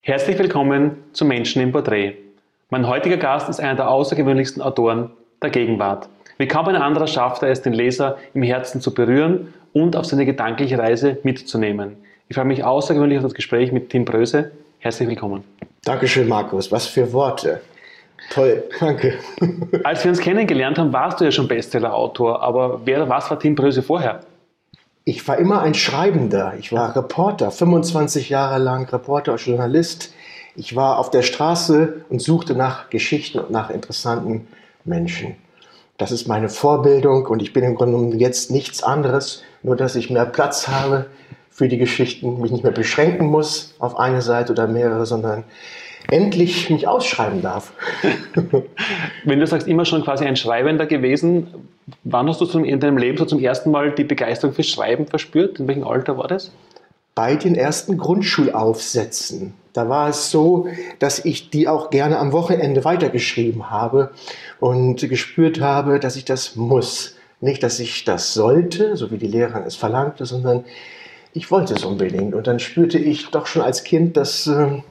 Herzlich willkommen zu Menschen im Porträt. Mein heutiger Gast ist einer der außergewöhnlichsten Autoren der Gegenwart. Wie kaum ein anderer schafft er es, den Leser im Herzen zu berühren und auf seine gedankliche Reise mitzunehmen. Ich freue mich außergewöhnlich auf das Gespräch mit Tim Bröse. Herzlich willkommen. Dankeschön, Markus. Was für Worte. Toll, danke. Als wir uns kennengelernt haben, warst du ja schon Bestseller-Autor, aber was war Tim Bröse vorher? Ich war immer ein Schreibender. Ich war Reporter, 25 Jahre lang Reporter und Journalist. Ich war auf der Straße und suchte nach Geschichten und nach interessanten Menschen. Das ist meine Vorbildung und ich bin im Grunde genommen jetzt nichts anderes, nur dass ich mehr Platz habe für die Geschichten, mich nicht mehr beschränken muss auf eine Seite oder mehrere, sondern endlich mich ausschreiben darf. Wenn du sagst, immer schon quasi ein Schreibender gewesen, wann hast du in deinem Leben so zum ersten Mal die Begeisterung fürs Schreiben verspürt? In welchem Alter war das? Bei den ersten Grundschulaufsätzen. Da war es so, dass ich die auch gerne am Wochenende weitergeschrieben habe und gespürt habe, dass ich das muss. Nicht, dass ich das sollte, so wie die Lehrerin es verlangte, sondern ich wollte es unbedingt. Und dann spürte ich doch schon als Kind, dass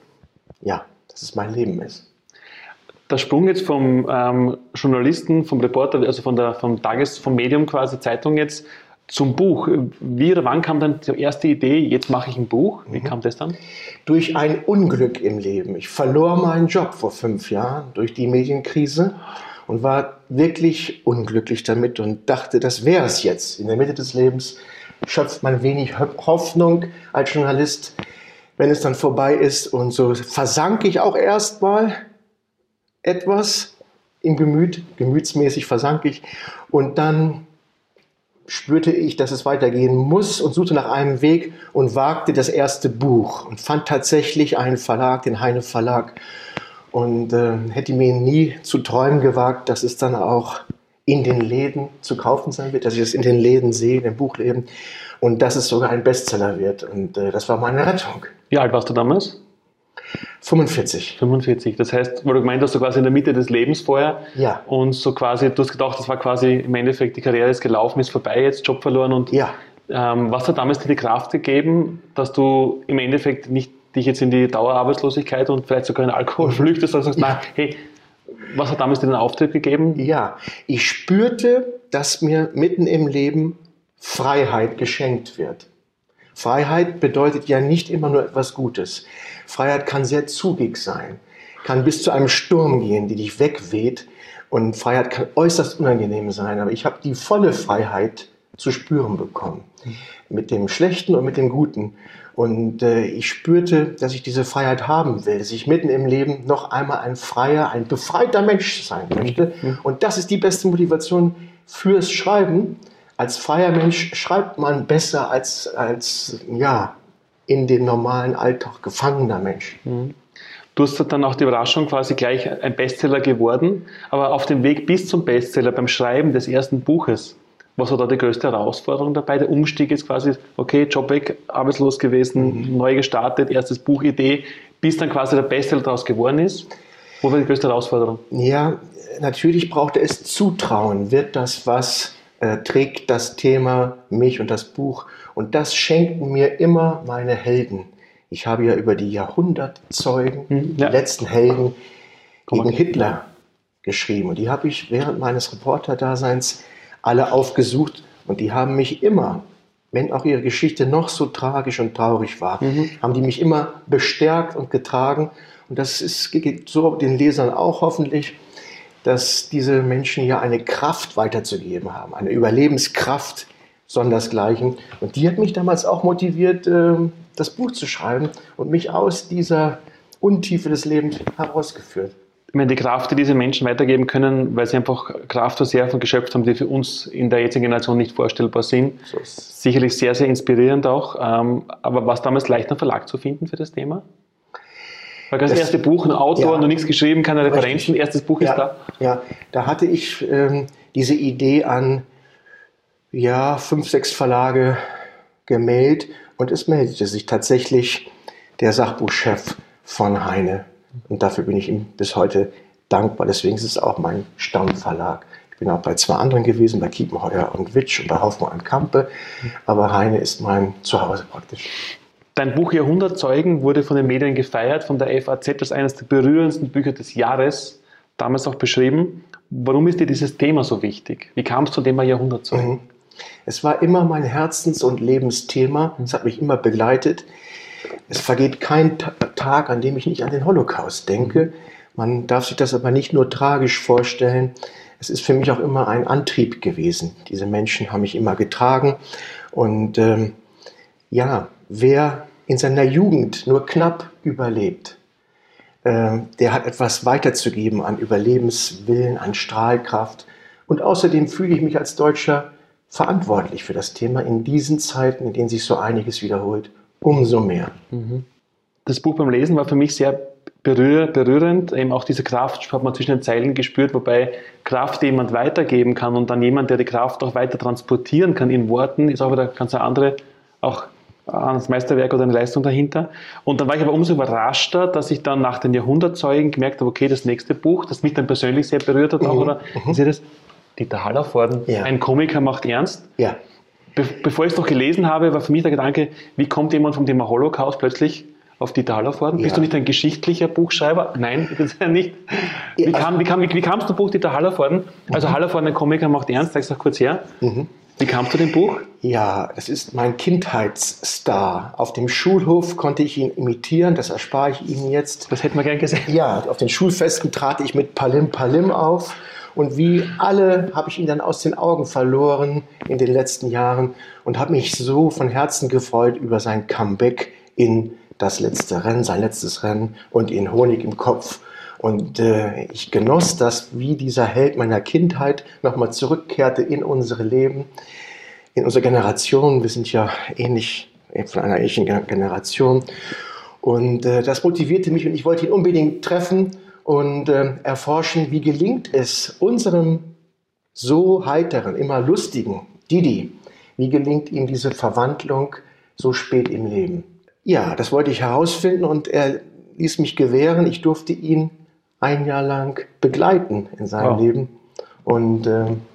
es mein Leben ist. Der Sprung jetzt vom Journalisten, vom Reporter, also vom Medium quasi, Zeitung jetzt, zum Buch. Wie oder wann kam dann die erste Idee, jetzt mache ich ein Buch? Wie kam das dann? Durch ein Unglück im Leben. Ich verlor meinen Job vor 5 Jahren durch die Medienkrise und war wirklich unglücklich damit und dachte, das wäre es jetzt. In der Mitte des Lebens schöpft man wenig Hoffnung als Journalist, wenn es dann vorbei ist. Und so versank ich auch erstmal etwas im gemütsmäßig versank ich. Und dann spürte ich, dass es weitergehen muss und suchte nach einem Weg und wagte das erste Buch und fand tatsächlich einen Verlag, den Heine Verlag. Und hätte mir nie zu träumen gewagt, dass es dann auch in den Läden zu kaufen sein wird, dass ich es in den Läden sehe, in den Buchläden. Und dass es sogar ein Bestseller wird. Und das war meine Rettung. Wie alt warst du damals? 45. 45. Das heißt, weil du gemeint hast, du quasi in der Mitte des Lebens vorher. Ja. Und so quasi, du hast gedacht, das war quasi im Endeffekt, die Karriere ist gelaufen, ist vorbei, jetzt Job verloren. Und ja. Was hat damals dir die Kraft gegeben, dass du im Endeffekt nicht dich jetzt in die Dauerarbeitslosigkeit und vielleicht sogar in Alkohol flüchtest, sondern sagst, nein, hey, was hat damals dir den Auftrieb gegeben? Ja, ich spürte, dass mir mitten im Leben Freiheit geschenkt wird. Freiheit bedeutet ja nicht immer nur etwas Gutes. Freiheit kann sehr zugig sein, kann bis zu einem Sturm gehen, die dich wegweht. Und Freiheit kann äußerst unangenehm sein. Aber ich habe die volle Freiheit zu spüren bekommen. Mit dem Schlechten und mit dem Guten. Und ich spürte, dass ich diese Freiheit haben will, dass ich mitten im Leben noch einmal ein freier, ein befreiter Mensch sein möchte. Und das ist die beste Motivation fürs Schreiben. Als freier Mensch schreibt man besser als in den normalen Alltag gefangener Mensch. Du hast dann auch die Überraschung quasi gleich ein Bestseller geworden, aber auf dem Weg bis zum Bestseller, beim Schreiben des ersten Buches, was war da die größte Herausforderung dabei? Der Umstieg ist quasi, okay, Job weg, arbeitslos gewesen, neu gestartet, erstes Buchidee, bis dann quasi der Bestseller daraus geworden ist. Wo war die größte Herausforderung? Ja, natürlich brauchte es Zutrauen. Wird das was? Trägt das Thema mich und das Buch? Und das schenken mir immer meine Helden. Ich habe ja über die Jahrhundertzeugen, die letzten Helden gegen Hitler geschrieben. Und die habe ich während meines Reporterdaseins alle aufgesucht. Und die haben mich immer, wenn auch ihre Geschichte noch so tragisch und traurig war, haben die mich immer bestärkt und getragen. Und das geht so den Lesern auch hoffentlich, dass diese Menschen ja eine Kraft weiterzugeben haben, eine Überlebenskraft sondersgleichen. Und die hat mich damals auch motiviert, das Buch zu schreiben und mich aus dieser Untiefe des Lebens herausgeführt. Ich meine, die Kraft, die diese Menschen weitergeben können, weil sie einfach Kraftreserven geschöpft haben, die für uns in der jetzigen Generation nicht vorstellbar sind. So ist sicherlich sehr, sehr inspirierend auch. Aber war es damals leicht, einen Verlag zu finden für das Thema? Weil das erste Buch, ein Autor, noch nichts geschrieben, keine Referenzen, erstes Buch ist da. Ja, da hatte ich diese Idee an 5, 6 Verlage gemailt und es meldete sich tatsächlich der Sachbuchchef von Heine. Und dafür bin ich ihm bis heute dankbar. Deswegen ist es auch mein Stammverlag. Ich bin auch bei 2 anderen gewesen, bei Kiepenheuer und Witsch und bei Hoffmann und Campe. Aber Heine ist mein Zuhause praktisch. Dein Buch Jahrhundertzeugen wurde von den Medien gefeiert, von der FAZ als eines der berührendsten Bücher des Jahres, damals auch beschrieben. Warum ist dir dieses Thema so wichtig? Wie kam es zu dem Jahrhundertzeugen? Es war immer mein Herzens- und Lebensthema. Es hat mich immer begleitet. Es vergeht kein Tag, an dem ich nicht an den Holocaust denke. Man darf sich das aber nicht nur tragisch vorstellen. Es ist für mich auch immer ein Antrieb gewesen. Diese Menschen haben mich immer getragen. Und wer in seiner Jugend nur knapp überlebt, der hat etwas weiterzugeben an Überlebenswillen, an Strahlkraft. Und außerdem fühle ich mich als Deutscher verantwortlich für das Thema in diesen Zeiten, in denen sich so einiges wiederholt, umso mehr. Das Buch beim Lesen war für mich sehr berührend. Eben auch diese Kraft hat man zwischen den Zeilen gespürt, wobei Kraft, die jemand weitergeben kann und dann jemand, der die Kraft auch weiter transportieren kann in Worten, ist auch wieder ganz eine andere, auch ein Meisterwerk oder eine Leistung dahinter. Und dann war ich aber umso überraschter, dass ich dann nach den Jahrhundertzeugen gemerkt habe, okay, das nächste Buch, das mich dann persönlich sehr berührt hat, ist ja das Dieter Hallervorden, ein Komiker macht ernst. Ja. Bevor ich es noch gelesen habe, war für mich der Gedanke, wie kommt jemand vom Thema Holocaust plötzlich auf Dieter Hallervorden? Ja. Bist du nicht ein geschichtlicher Buchschreiber? Nein, das ist ja nicht. Wie kamst du Buch Dieter Hallervorden? Also Hallervorden, ein Komiker macht ernst, sag es kurz her. Wie kamst du dem Buch? Ja, das ist mein Kindheitsstar. Auf dem Schulhof konnte ich ihn imitieren, das erspare ich Ihnen jetzt. Das hätten wir gern gesehen. Ja, auf den Schulfesten trat ich mit Palim Palim auf. Und wie alle habe ich ihn dann aus den Augen verloren in den letzten Jahren und habe mich so von Herzen gefreut über sein Comeback in das letzte Rennen, sein letztes Rennen und in Honig im Kopf. Und ich genoss das, wie dieser Held meiner Kindheit nochmal zurückkehrte in unsere Leben, in unsere Generation. Wir sind ja von einer ähnlichen Generation. Und das motivierte mich und ich wollte ihn unbedingt treffen und erforschen, wie gelingt es unserem so heiteren, immer lustigen Didi, wie gelingt ihm diese Verwandlung so spät im Leben. Ja, das wollte ich herausfinden und er ließ mich gewähren. Ich durfte ihn ein Jahr lang begleiten in seinem Leben und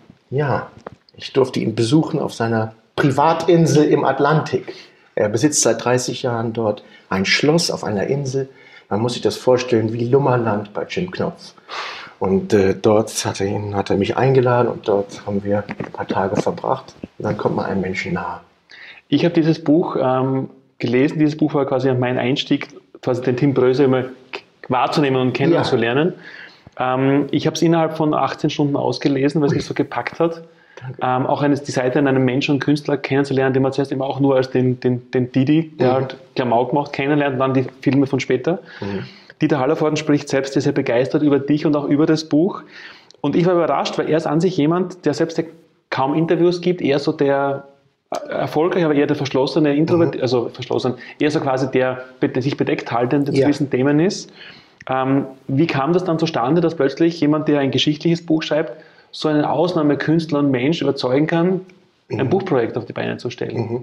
ich durfte ihn besuchen auf seiner Privatinsel im Atlantik. Er besitzt seit 30 Jahren dort ein Schloss auf einer Insel. Man muss sich das vorstellen wie Lummerland bei Jim Knopf. Und dort hat er mich eingeladen und dort haben wir ein paar Tage verbracht. Und dann kommt man einem Menschen nahe. Ich habe dieses Buch gelesen. Dieses Buch war quasi mein Einstieg, quasi den Tim Bröse immer wahrzunehmen und kennenzulernen. Ich habe es innerhalb von 18 Stunden ausgelesen, weil es mich so gepackt hat. Auch die Seite an einem Menschen und Künstler kennenzulernen, den man zuerst immer auch nur als den Didi, der halt Klamauk macht, kennenlernt und dann die Filme von später. Dieter Hallervorden spricht selbst sehr begeistert über dich und auch über das Buch. Und ich war überrascht, weil er ist an sich jemand, der selbst kaum Interviews gibt, eher so der erfolgreich, aber eher der verschlossene Introvert, also verschlossen, eher so quasi der sich bedeckt haltende zu diesen Themen ist. Wie kam das dann zustande, dass plötzlich jemand, der ein geschichtliches Buch schreibt, so einen Ausnahmekünstler und Mensch überzeugen kann, ein Buchprojekt auf die Beine zu stellen?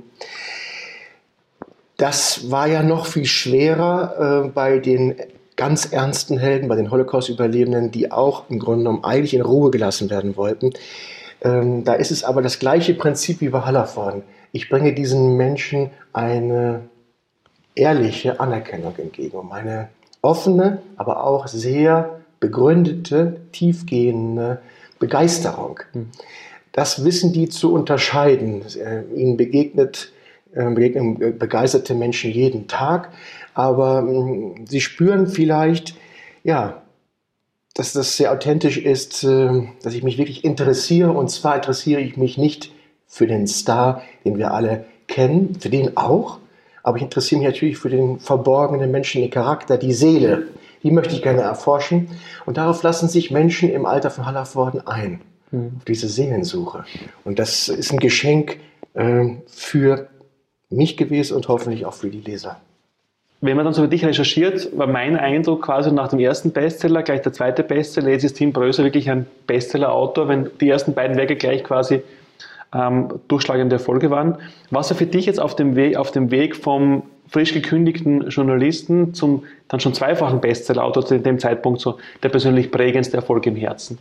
Das war ja noch viel schwerer bei den ganz ernsten Helden, bei den Holocaust-Überlebenden, die auch im Grunde genommen eigentlich in Ruhe gelassen werden wollten. Da ist es aber das gleiche Prinzip wie bei Hallervorden. Ich bringe diesen Menschen eine ehrliche Anerkennung entgegen, um eine offene, aber auch sehr begründete, tiefgehende Begeisterung. Das wissen die zu unterscheiden. Ihnen begegnen begeisterte Menschen jeden Tag, aber sie spüren vielleicht, dass das sehr authentisch ist, dass ich mich wirklich interessiere. Und zwar interessiere ich mich nicht für den Star, den wir alle kennen, für den auch, aber ich interessiere mich natürlich für den verborgenen menschlichen Charakter, die Seele. Die möchte ich gerne erforschen. Und darauf lassen sich Menschen im Alter von Hallervorden ein, auf diese Seelensuche. Und das ist ein Geschenk für mich gewesen und hoffentlich auch für die Leser. Wenn man dann so über dich recherchiert, war mein Eindruck quasi nach dem ersten Bestseller, gleich der zweite Bestseller, jetzt ist Tim Bröse wirklich ein Bestseller-Autor, wenn die ersten beiden Werke gleich quasi durchschlagende Erfolge waren. Was er für dich jetzt auf dem Weg vom frisch gekündigten Journalisten zum dann schon zweifachen Bestseller-Autor zu dem Zeitpunkt so der persönlich prägendste Erfolg im Herzen?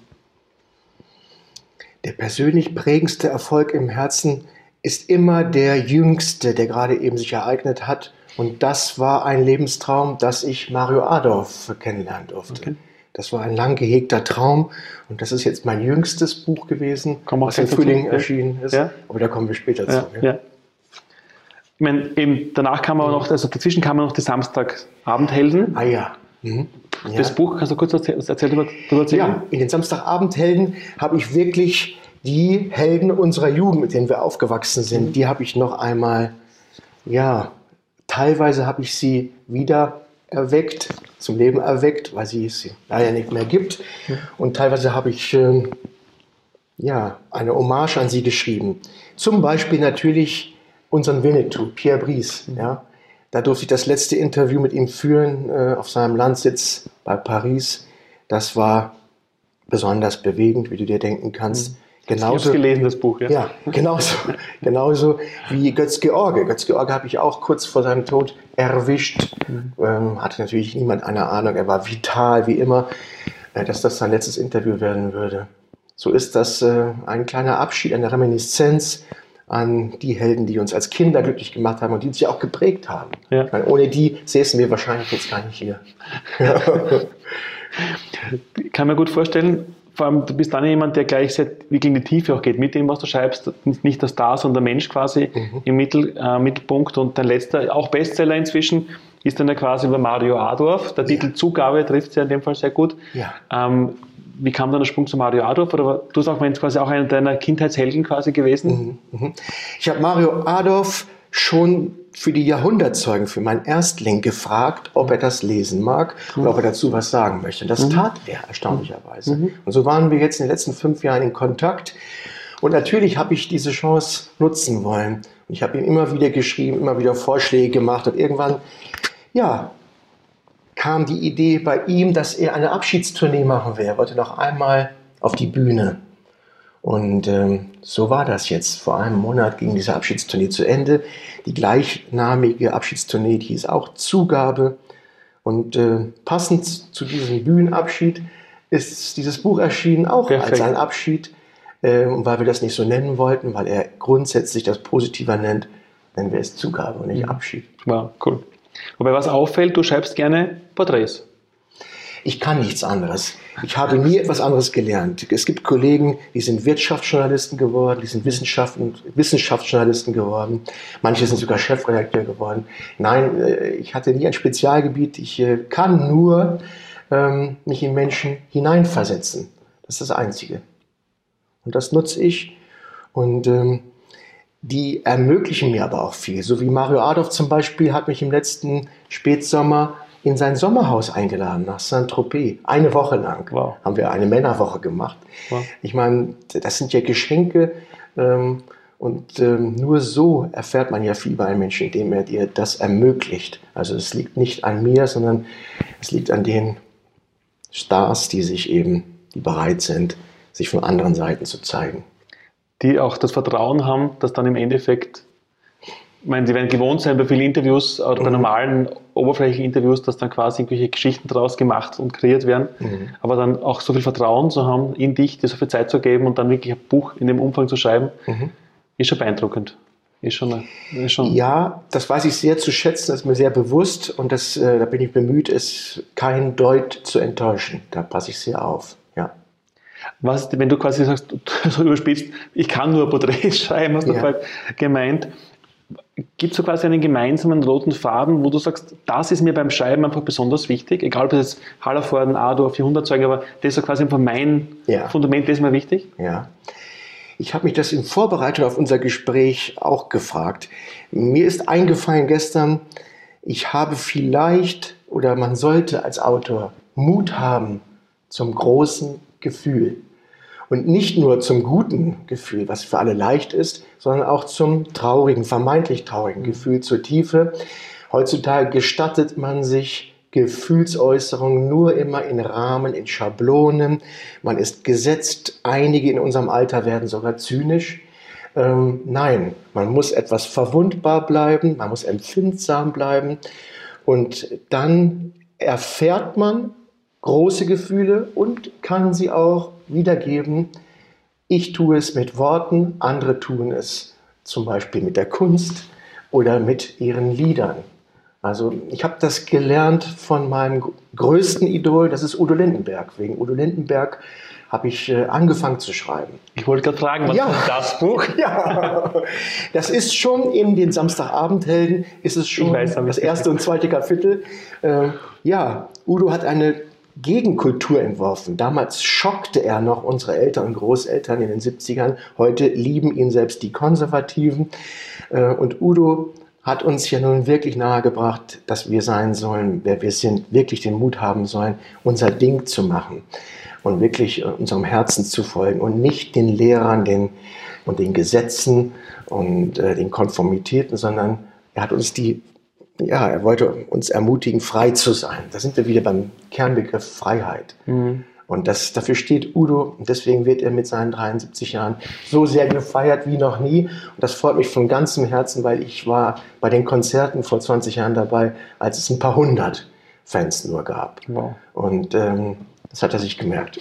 Der persönlich prägendste Erfolg im Herzen ist immer der jüngste, der gerade eben sich ereignet hat Und das war ein Lebenstraum, dass ich Mario Adorf kennenlernen durfte. Okay. Das war ein lang gehegter Traum und das ist jetzt mein jüngstes Buch gewesen, was im Frühling erschienen ist. Ja. Aber da kommen wir später zu. Ja. Ich meine, eben danach kam aber noch, also dazwischen kamen noch die Samstagabendhelden. Ah ja. Mhm. Das Buch, kannst du kurz darüber erzählen? Ja, in den Samstagabendhelden habe ich wirklich die Helden unserer Jugend, mit denen wir aufgewachsen sind, die habe ich noch einmal, teilweise habe ich sie wieder erweckt, zum Leben erweckt, weil sie es leider nicht mehr gibt. Und teilweise habe ich eine Hommage an sie geschrieben. Zum Beispiel natürlich unseren Winnetou, Pierre Brice. Ja. Da durfte ich das letzte Interview mit ihm führen auf seinem Landsitz bei Paris. Das war besonders bewegend, wie du dir denken kannst. Genauso, ich habe gelesen, das Buch. Ja, genauso wie Götz George. Götz George habe ich auch kurz vor seinem Tod erwischt. Hatte natürlich niemand eine Ahnung. Er war vital, wie immer, dass das sein letztes Interview werden würde. So ist das ein kleiner Abschied, eine Reminiszenz an die Helden, die uns als Kinder glücklich gemacht haben und die uns ja auch geprägt haben. Ja. Weil ohne die säßen wir wahrscheinlich jetzt gar nicht hier. Ich kann mir gut vorstellen, vor allem, du bist dann jemand, der gleich wirklich in die Tiefe auch geht mit dem, was du schreibst. Nicht der Star, sondern der Mensch quasi im Mittelpunkt. Und dein letzter, auch Bestseller inzwischen, ist dann ja quasi über Mario Adorf. Der Titel Zugabe trifft es ja in dem Fall sehr gut. Ja. Wie kam dann der Sprung zu Mario Adorf? Oder du hast auch quasi auch einer deiner Kindheitshelden quasi gewesen? Ich habe Mario Adorf schon für die Jahrhundertzeugen, für meinen Erstling gefragt, ob er das lesen mag und ob er dazu was sagen möchte. Das tat er erstaunlicherweise. Und so waren wir jetzt in den letzten 5 Jahren in Kontakt. Und natürlich habe ich diese Chance nutzen wollen. Und ich habe ihm immer wieder geschrieben, immer wieder Vorschläge gemacht. Und irgendwann, kam die Idee bei ihm, dass er eine Abschiedstournee machen will. Er wollte noch einmal auf die Bühne. Und so war das jetzt. Vor einem Monat ging diese Abschiedstournee zu Ende. Die gleichnamige Abschiedstournee, die hieß auch Zugabe. Und passend zu diesem Bühnenabschied ist dieses Buch erschienen, auch als ein Abschied. Und weil wir das nicht so nennen wollten, weil er grundsätzlich das positiver nennt, nennen wir es Zugabe und nicht Abschied. Wow, cool. Wobei was auffällt, du schreibst gerne Porträts. Ich kann nichts anderes. Ich habe nie etwas anderes gelernt. Es gibt Kollegen, die sind Wirtschaftsjournalisten geworden, die sind Wissenschaftsjournalisten geworden. Manche sind sogar Chefredakteur geworden. Nein, ich hatte nie ein Spezialgebiet. Ich kann nur mich in Menschen hineinversetzen. Das ist das Einzige. Und das nutze ich. Und die ermöglichen mir aber auch viel. So wie Mario Adorf zum Beispiel hat mich im letzten Spätsommer in sein Sommerhaus eingeladen, nach Saint-Tropez. Eine Woche lang haben wir eine Männerwoche gemacht. Wow. Ich meine, das sind ja Geschenke und nur so erfährt man ja viel über einen Menschen, indem er dir das ermöglicht. Also es liegt nicht an mir, sondern es liegt an den Stars, die bereit sind, sich von anderen Seiten zu zeigen. Die auch das Vertrauen haben, dass dann im Endeffekt, ich meine, sie werden gewohnt sein bei vielen Interviews oder bei normalen oberflächlichen Interviews, dass dann quasi irgendwelche Geschichten daraus gemacht und kreiert werden. Aber dann auch so viel Vertrauen zu haben in dich, dir so viel Zeit zu geben und dann wirklich ein Buch in dem Umfang zu schreiben, ist schon beeindruckend. Ja, das weiß ich sehr zu schätzen, das ist mir sehr bewusst und da bin ich bemüht, es kein Deut zu enttäuschen. Da passe ich sehr auf. Ja. Was, wenn du quasi sagst, so überspitzt, ich kann nur Porträts schreiben, hast du gemeint. Gibt es so quasi einen gemeinsamen roten Faden, wo du sagst, das ist mir beim Schreiben einfach besonders wichtig, egal ob es jetzt Hallervorden, Adorf, Jahrhundertzeugen, aber das ist so quasi einfach mein Fundament, das ist mir wichtig? Ja. Ich habe mich das in Vorbereitung auf unser Gespräch auch gefragt. Mir ist eingefallen gestern, ich habe vielleicht oder man sollte als Autor Mut haben zum großen Gefühl. Und nicht nur zum guten Gefühl, was für alle leicht ist, sondern auch zum traurigen, vermeintlich traurigen Gefühl, zur Tiefe. Heutzutage gestattet man sich Gefühlsäußerungen nur immer in Rahmen, in Schablonen. Man ist gesetzt. Einige in unserem Alter werden sogar zynisch. Nein, man muss etwas verwundbar bleiben, man muss empfindsam bleiben. Und dann erfährt man große Gefühle und kann sie auch wiedergeben. Ich tue es mit Worten, andere tun es zum Beispiel mit der Kunst oder mit ihren Liedern. Also ich habe das gelernt von meinem größten Idol, das ist Udo Lindenberg. Wegen Udo Lindenberg habe ich angefangen zu schreiben. Ich wollte gerade fragen, was ist das Buch? Ja, das ist schon in den Samstagabendhelden, ist es schon das erste und zweite Kapitel. Ja, Udo hat eine Gegenkultur entworfen. Damals schockte er noch unsere Eltern und Großeltern in den 70ern. Heute lieben ihn selbst die Konservativen. Und Udo hat uns ja nun wirklich nahegebracht, dass wir sein sollen, wer wir sind, wirklich den Mut haben sollen, unser Ding zu machen und wirklich unserem Herzen zu folgen und nicht den Lehrern und den Gesetzen und den Konformitäten, sondern er wollte uns ermutigen, frei zu sein. Da sind wir wieder beim Kernbegriff Freiheit. Mhm. Und dafür steht Udo und deswegen wird er mit seinen 73 Jahren so sehr gefeiert wie noch nie. Und das freut mich von ganzem Herzen, weil ich war bei den Konzerten vor 20 Jahren dabei, als es ein paar hundert Fans nur gab. Wow. Und das hat er sich gemerkt.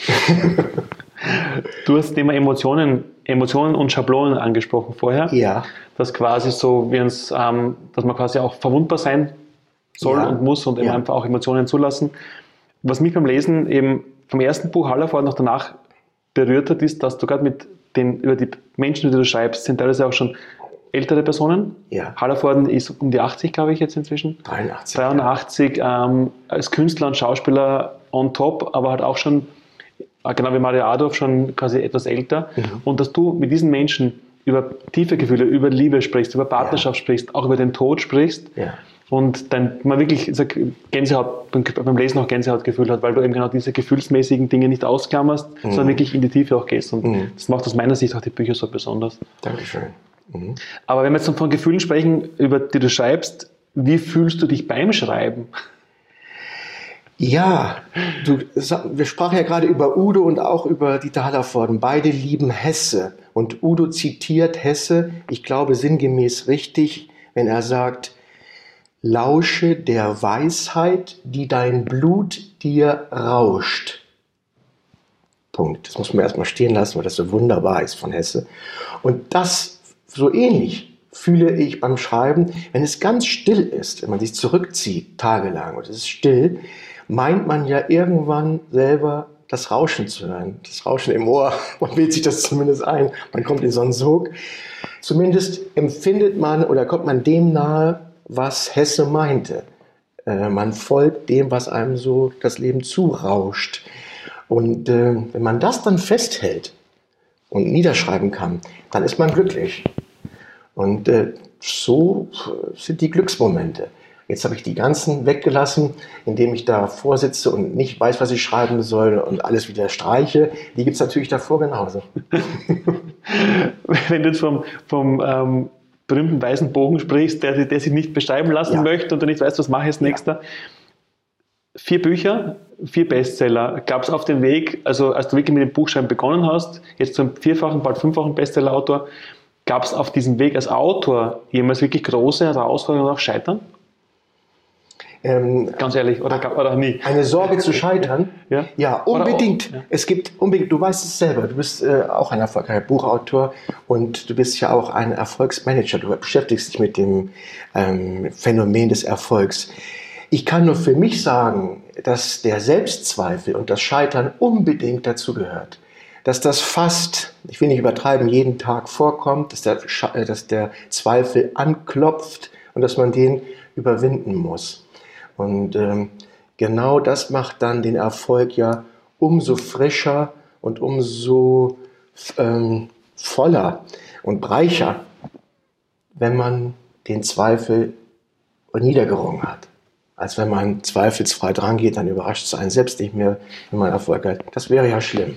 Du hast das Thema Emotionen und Schablonen angesprochen vorher. Ja. Dass quasi so dass man quasi auch verwundbar sein soll und muss und eben einfach auch Emotionen zulassen. Was mich beim Lesen eben vom ersten Buch Hallervorden noch danach berührt hat, ist, dass du gerade über die Menschen, die du schreibst, sind teilweise auch schon ältere Personen. Ja. Hallervorden ist um die 80, glaube ich, jetzt inzwischen. 83. Als Künstler und Schauspieler on top, aber halt auch schon, genau wie Mario Adorf, schon quasi etwas älter. Mhm. Und dass du mit diesen Menschen über tiefe Gefühle, über Liebe sprichst, über Partnerschaft sprichst, auch über den Tod sprichst. Ja. Und dann man wirklich beim Lesen auch Gänsehautgefühl hat, weil du eben genau diese gefühlsmäßigen Dinge nicht ausklammerst, sondern wirklich in die Tiefe auch gehst. Und das macht aus meiner Sicht auch die Bücher so besonders. Dankeschön. Mhm. Aber wenn wir jetzt von Gefühlen sprechen, über die du schreibst, wie fühlst du dich beim Schreiben? Ja, wir sprachen ja gerade über Udo und auch über Dieter Hallervorden. Beide lieben Hesse. Und Udo zitiert Hesse, ich glaube sinngemäß richtig, wenn er sagt, lausche der Weisheit, die dein Blut dir rauscht. Punkt. Das muss man erstmal stehen lassen, weil das so wunderbar ist von Hesse. Und das so ähnlich fühle ich beim Schreiben, wenn es ganz still ist, wenn man sich zurückzieht, tagelang, und es ist still, meint man ja irgendwann selber das Rauschen zu hören. Das Rauschen im Ohr, man bildet sich das zumindest ein, man kommt in so einen Sog. Zumindest empfindet man oder kommt man dem nahe, was Hesse meinte. Man folgt dem, was einem so das Leben zurauscht. Und wenn man das dann festhält und niederschreiben kann, dann ist man glücklich. Und so sind die Glücksmomente. Jetzt habe ich die ganzen weggelassen, indem ich da vorsitze und nicht weiß, was ich schreiben soll und alles wieder streiche. Die gibt es natürlich davor genauso. Wenn du jetzt vom berühmten weißen Bogen sprichst, der sich nicht beschreiben lassen möchte und du nicht weißt, was mache ich als nächster. 4 Bücher, 4 Bestseller. Gab es auf dem Weg, also als du wirklich mit dem Buchschreiben begonnen hast, jetzt zum 4-fachen, bald 5-fachen Bestseller-Autor, gab es auf diesem Weg als Autor jemals wirklich große Herausforderungen und auch Scheitern? Ganz ehrlich, oder nie? Eine Sorge zu scheitern? Ja, unbedingt. Ja. Es gibt unbedingt, du weißt es selber, du bist auch ein erfolgreicher Buchautor und du bist ja auch ein Erfolgsmanager. Du beschäftigst dich mit dem Phänomen des Erfolgs. Ich kann nur für mich sagen, dass der Selbstzweifel und das Scheitern unbedingt dazu gehört. Dass das fast, ich will nicht übertreiben, jeden Tag vorkommt, dass der Zweifel anklopft und dass man den überwinden muss. Und genau das macht dann den Erfolg ja umso frischer und umso voller und reicher, wenn man den Zweifel niedergerungen hat. Als wenn man zweifelsfrei dran geht, dann überrascht es einen selbst nicht mehr, wenn man Erfolg hat. Das wäre ja schlimm.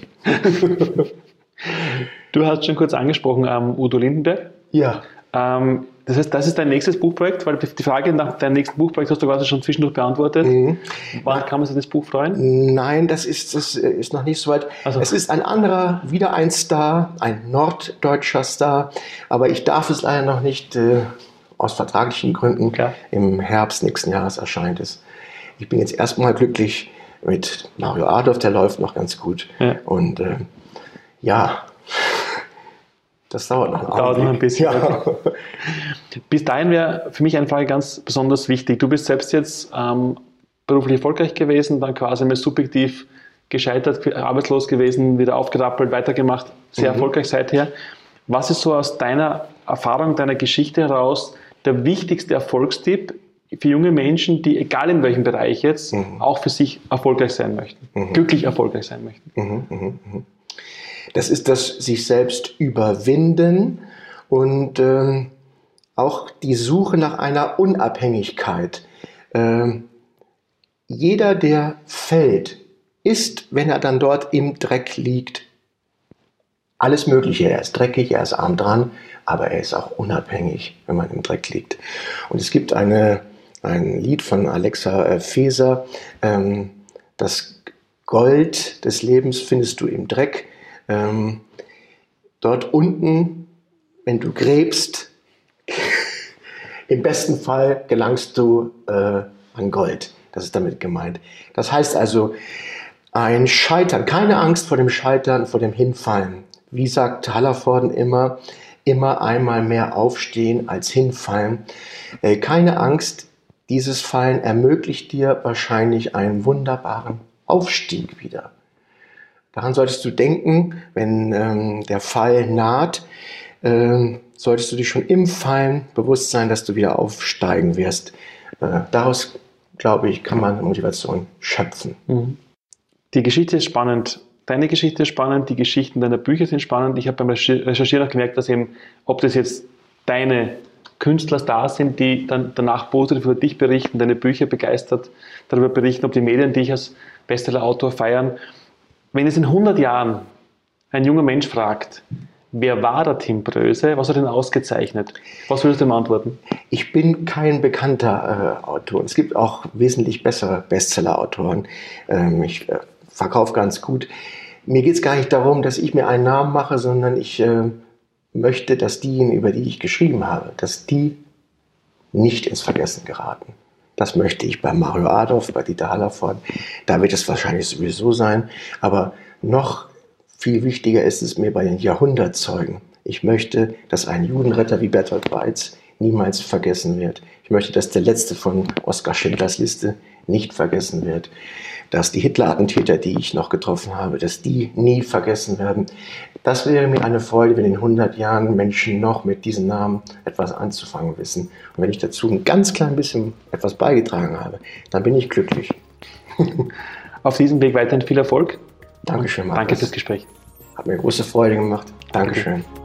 Du hast schon kurz angesprochen, Udo Lindenberg. Ja. Das heißt, das ist dein nächstes Buchprojekt, weil die Frage nach deinem nächsten Buchprojekt hast du quasi schon zwischendurch beantwortet. Mhm. Wann kann man sich das Buch freuen? Nein, das ist noch nicht so weit. Also. Es ist ein anderer, wieder ein Star, ein norddeutscher Star, aber ich darf es leider noch nicht, aus vertraglichen Gründen. Klar. Im Herbst nächsten Jahres erscheint es. Ich bin jetzt erstmal glücklich mit Mario Adorf, der läuft noch ganz gut. Ja. Und Das dauert noch Dauert noch ein bisschen. Ja. Bis dahin wäre für mich eine Frage ganz besonders wichtig. Du bist selbst jetzt beruflich erfolgreich gewesen, dann quasi mal subjektiv gescheitert, arbeitslos gewesen, wieder aufgerappelt, weitergemacht, sehr erfolgreich seither. Was ist so aus deiner Erfahrung, deiner Geschichte heraus der wichtigste Erfolgstipp für junge Menschen, die, egal in welchem Bereich jetzt, auch für sich erfolgreich sein möchten, glücklich erfolgreich sein möchten? Das ist das sich selbst überwinden und auch die Suche nach einer Unabhängigkeit. Jeder, der fällt, ist, wenn er dann dort im Dreck liegt, alles Mögliche. Er ist dreckig, er ist arm dran, aber er ist auch unabhängig, wenn man im Dreck liegt. Und es gibt ein Lied von Alexa Feser, das Gold des Lebens findest du im Dreck. Dort unten, wenn du gräbst, im besten Fall gelangst du an Gold. Das ist damit gemeint. Das heißt also, ein Scheitern, keine Angst vor dem Scheitern, vor dem Hinfallen. Wie sagt Hallervorden immer einmal mehr aufstehen als hinfallen. Keine Angst, dieses Fallen ermöglicht dir wahrscheinlich einen wunderbaren Aufstieg wieder. Daran solltest du denken, wenn der Fall naht, solltest du dich schon im Fallen bewusst sein, dass du wieder aufsteigen wirst. Daraus, glaube ich, kann man Motivation schöpfen. Die Geschichte ist spannend. Deine Geschichte ist spannend, die Geschichten deiner Bücher sind spannend. Ich habe beim Recherchieren auch gemerkt, dass eben, ob das jetzt deine Künstler da sind, die dann danach positiv über dich berichten, deine Bücher begeistert darüber berichten, ob die Medien dich als Bestseller-Autor feiern. Wenn es in 100 Jahren ein junger Mensch fragt, wer war der Tim Bröse, was hat ihn ausgezeichnet? Was würdest du ihm antworten? Ich bin kein bekannter Autor. Es gibt auch wesentlich bessere Bestseller-Autoren. Ich verkaufe ganz gut. Mir geht es gar nicht darum, dass ich mir einen Namen mache, sondern ich möchte, dass diejenigen, über die ich geschrieben habe, dass die nicht ins Vergessen geraten. Das möchte ich bei Mario Adorf, bei Dieter Hallervorden. Da wird es wahrscheinlich sowieso sein. Aber noch viel wichtiger ist es mir bei den Jahrhundertzeugen. Ich möchte, dass ein Judenretter wie Bertolt Breitz niemals vergessen wird. Ich möchte, dass der letzte von Oskar Schindlers Liste nicht vergessen wird. Dass die Hitler-Attentäter, die ich noch getroffen habe, dass die nie vergessen werden. Das wäre mir eine Freude, wenn in 100 Jahren Menschen noch mit diesen Namen etwas anzufangen wissen. Und wenn ich dazu ein ganz klein bisschen etwas beigetragen habe, dann bin ich glücklich. Auf diesem Weg weiterhin viel Erfolg. Dankeschön, Markus. Danke fürs Gespräch. Hat mir große Freude gemacht. Dankeschön.